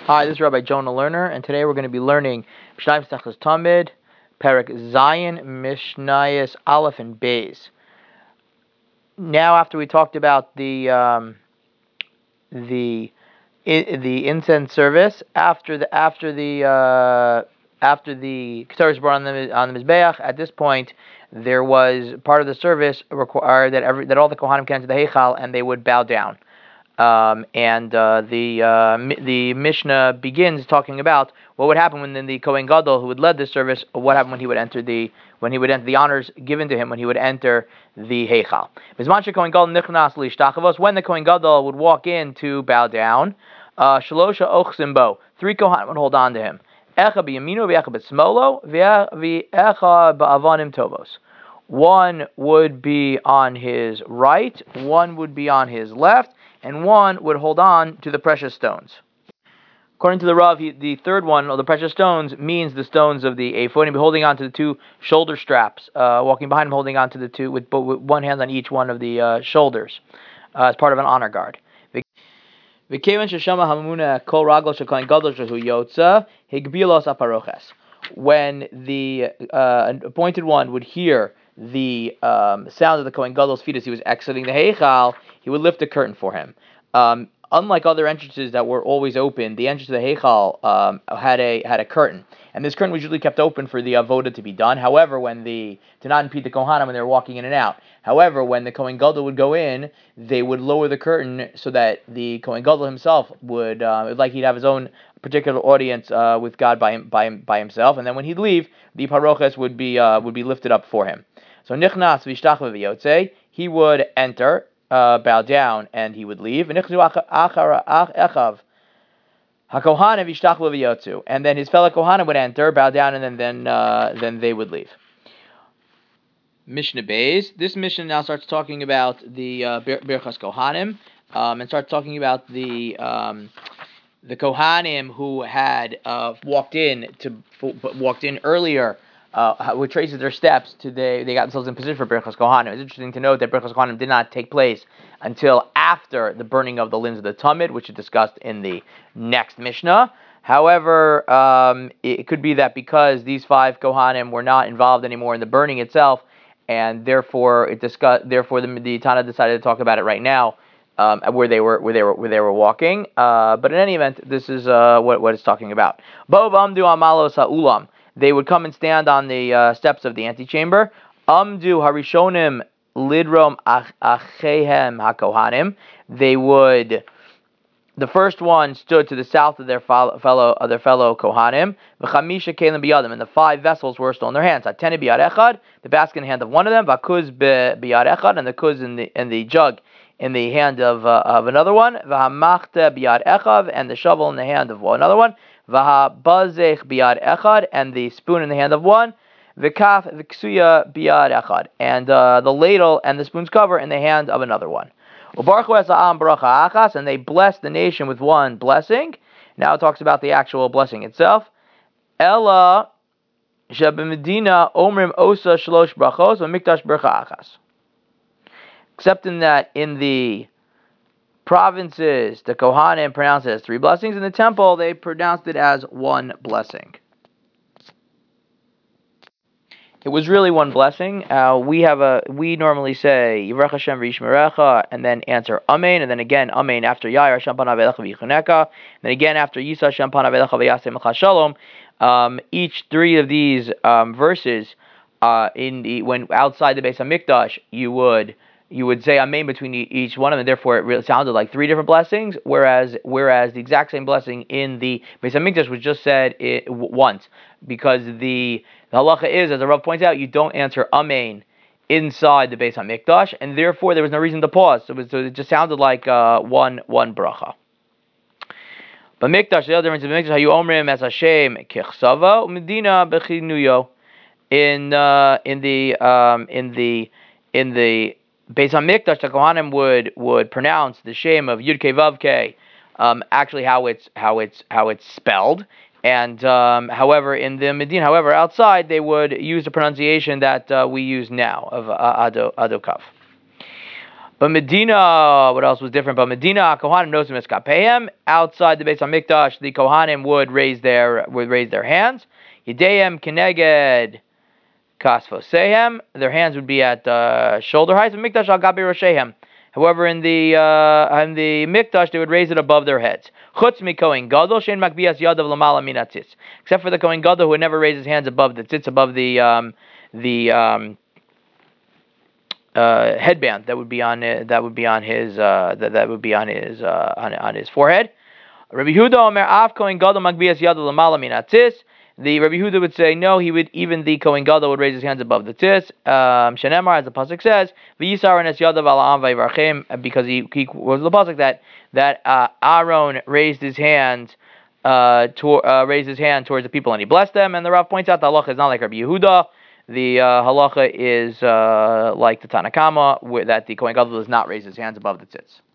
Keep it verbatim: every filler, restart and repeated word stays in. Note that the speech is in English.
Hi, this is Rabbi Jonah Lerner, and today we're going to be learning Mishnayos Tachlis Tamid, Perek Zayin, Mishnayos Aleph and Beis. Now, after we talked about the um, the I, the incense service, after the after the uh, after the Keteris brought on the on the Mizbeach, at this point there was part of the service required that every that all the Kohanim came to the Heichal and they would bow down. Um, and uh, the uh, the Mishnah begins talking about what would happen when the Kohen Gadol, who would lead this service, what happened when he would enter the when he would enter the honors given to him when he would enter the Heichal. When the Kohen Gadol would walk in to bow down, uh, Shalosha Ochsimbo, three Kohanim would hold on to him. Echa b'yamino, v'echa b'tzmolo, v'echa ba'avanim tovos. One would be on his right, one would be on his left, and one would hold on to the precious stones. According to the Rav, he, the third one, or the precious stones, means the stones of the ephod. He'd be holding on to the two shoulder straps, uh, walking behind him, holding on to the two, with, with one hand on each one of the uh, shoulders, uh, as part of an honor guard. When the uh, appointed one would hear the um, sound of the Kohen Gadol's feet as he was exiting the Heichal, he would lift the curtain for him. Um, unlike other entrances that were always open, the entrance to the Heichal um, had a had a curtain, and this curtain was usually kept open for the avoda to be done. However, when the to not impede the Kohanim when they were walking in and out. However, when the Kohen Gadol would go in, they would lower the curtain so that the Kohen Gadol himself would, uh, like he'd have his own particular audience uh, with God by him, by him, by himself, and then when he'd leave, the paroches would be uh, would be lifted up for him. So nichnas v'ishtach v'yotze, he would enter, uh, bow down, and he would leave. And then his fellow Kohanim would enter, bow down, and then then uh, then they would leave. Mishnah Beis. This Mishnah now starts talking about the uh, Birchas Kohanim, um, and starts talking about the um, the Kohanim who had uh, walked in to walked in earlier, uh, who traces their steps to they they got themselves in position for Birchas Kohanim. It's interesting to note that Birchas Kohanim did not take place until after the burning of the limbs of the Tamid, which is discussed in the next Mishnah. However, um, it could be that because these five Kohanim were not involved anymore in the burning itself, and therefore it discuss, therefore the, the Tana decided to talk about it right now, um, where they were where they were where they were walking. Uh, but in any event, this is uh, what what it's talking about. Bo amdu amalos ha'ulam. They would come and stand on the uh, steps of the antechamber. Amdu harishonim lidrom achehem hakohanim. They would. The first one stood to the south of their fellow of their fellow Kohanim. V'chamisha kelim biyadim, and the five vessels were still in their hands. Hatene biyad echad, the basket in the hand of one of them. V'kuz biyad echad, and the kuz in the in the jug in the hand of uh, of another one. V'hamachta biyad echad, and the shovel in the hand of another one. V'habazech biyad echad, and the spoon in the hand of one. V'kaf v'ksuya biyad echad, and uh, the ladle and the spoon's cover in the hand of another one. And they blessed the nation with one blessing. Now it talks about the actual blessing itself. Ella Medina Omrim Osa Shlosh Brachos Mikdash Bracha Achas. Except in that in the provinces, the Kohanim pronounced it as three blessings. In the temple, they pronounced it as one blessing. It was really one blessing. Uh, we have a we normally say Yivrach Hashem v'Yishmerecha, and then answer Amen, and then again Amen after Yair Hashem Panav Elecha v'Yichuneka, then again after Yisa Hashem Panav Elecha v'Yaseh Mecha Shalom. Um, each three of these um, verses, uh, in the when outside the Beis Hamikdash, you would you would say Amen between each one of them, and therefore it really sounded like three different blessings. Whereas whereas the exact same blessing in the Beis Hamikdash was just said it, w- once, because the The halacha is, as the Rav points out, you don't answer Amen inside the Beis Hamikdash, and therefore there was no reason to pause. So it, was, so it just sounded like uh, one one bracha. But Mikdash, the other difference is Mikdash, Hayu Omrim as Hashem Kichsava Medina Bechinuyo. In uh, in the um, in the in the Beis Hamikdash, the Kohanim would would pronounce the Shem of Yud Kei Vav Kei, um, actually how it's how it's how it's spelled. And um, however, in the Medina, however, outside, they would use the pronunciation that uh, we use now of uh, Ado Ado Kaf. But Medina, what else was different? But Medina, Kohanim nosim eskapeim. Outside the Beis Hamikdash, the Kohanim would raise their would raise their hands. Yedeyem keneged kasfosehem. Their hands would be at uh, shoulder height. Mikdash al gabi roshehem. However, in the uh, in the Mikdash, they would raise it above their heads. Chutz mi Kohen Gadol shein makbias yadav lamala min hatzitz. Except for the Kohen Gadol who would never raise his hands above the tzitz, above the um, the um, uh, headband that would be on uh, that would be on his uh, that, that would be on his uh, on, on his forehead. Rabbi Yehuda Omer Av Kohen Gadol makbias yadav lamala min hatzitz. The Rabbi Yehuda would say no. He would even the Kohen Gadol would raise his hands above the tzitz. Um, Shenemar, as the pasuk says, v'yisar enes yadav al ha'am v'yivarchem, because he, he was the pasuk that that uh, Aaron raised his hand uh, to, uh, raised his hand towards the people and he blessed them. And the Rav points out the halacha is not like Rabbi Yehuda. The uh, halacha is uh, like the Tanakama, where that the Kohen Gadol does not raise his hands above the tzitz.